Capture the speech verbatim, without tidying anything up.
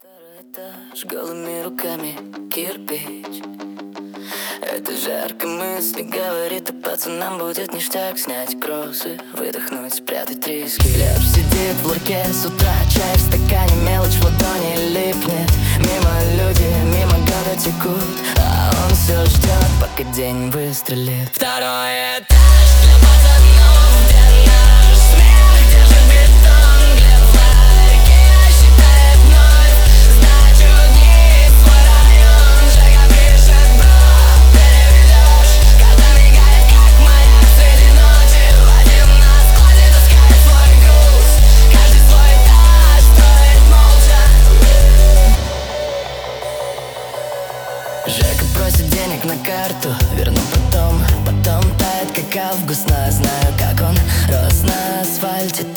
Второй этаж, голыми руками кирпич. Это жарко мысли говорит, а пацанам будет ништяк. Снять кроссы, выдохнуть, спрятать риски. Хлеб сидит в ларьке с утра, чай в стакане, мелочь в ладони липнет. Мимо люди, мимо года текут, а он все ждет, пока день выстрелит. Второй этаж для пацанов, где наш смех, где же бетон, где в ларьке считает вновь сдачу дней в свой район. Жека пишет, бро, переведешь, карта мигает, как маяк среди ночи. Вадим на складе таскает свой груз, каждый свой этаж строит молча. Жека просит денег на карту, верну потом. Потом тает, как август, но я знаю, как он рос на асфальте.